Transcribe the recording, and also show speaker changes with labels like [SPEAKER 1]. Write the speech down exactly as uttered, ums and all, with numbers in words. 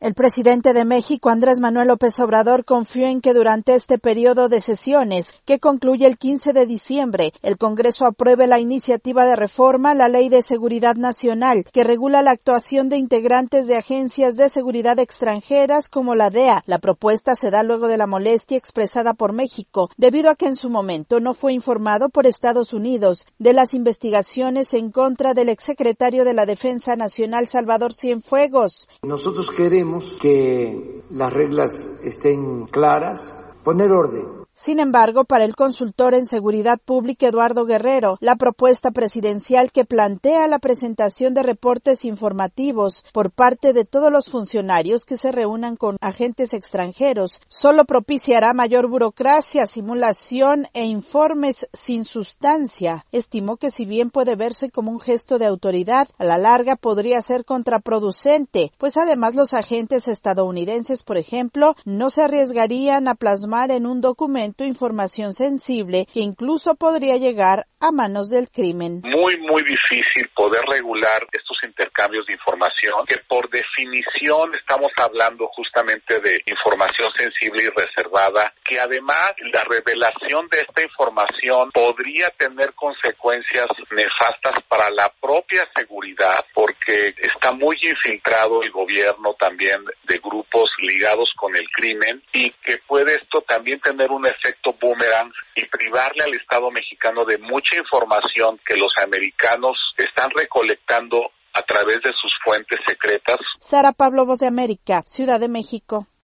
[SPEAKER 1] El presidente de México, Andrés Manuel López Obrador, confió en que durante este periodo de sesiones, que concluye el quince de diciembre, el Congreso apruebe la iniciativa de reforma a la Ley de Seguridad Nacional, que regula la actuación de integrantes de agencias de seguridad extranjeras como la D E A. La propuesta se da luego de la molestia expresada por México, debido a que en su momento no fue informado por Estados Unidos de las investigaciones en contra del exsecretario de la Defensa Nacional, Salvador Cienfuegos.
[SPEAKER 2] Nosotros queremos que las reglas estén claras, poner orden.
[SPEAKER 1] Sin embargo, para el consultor en Seguridad Pública Eduardo Guerrero, la propuesta presidencial que plantea la presentación de reportes informativos por parte de todos los funcionarios que se reúnan con agentes extranjeros solo propiciará mayor burocracia, simulación e informes sin sustancia. Estimó que si bien puede verse como un gesto de autoridad, a la larga podría ser contraproducente, pues además los agentes estadounidenses, por ejemplo, no se arriesgarían a plasmar en un documento información sensible que incluso podría llegar a manos del crimen.
[SPEAKER 3] Muy, muy difícil poder regular estos intercambios de información, que por definición estamos hablando justamente de información sensible y reservada, que además la revelación de esta información podría tener consecuencias nefastas para la propia seguridad, porque está muy infiltrado el gobierno también de grupos ligados con el crimen, y que puede esto también tener un efecto boomerang y privarle al Estado mexicano de mucha información que los americanos están recolectando a través de sus fuentes secretas.
[SPEAKER 1] Sara Pablo, Voz de América, Ciudad de México.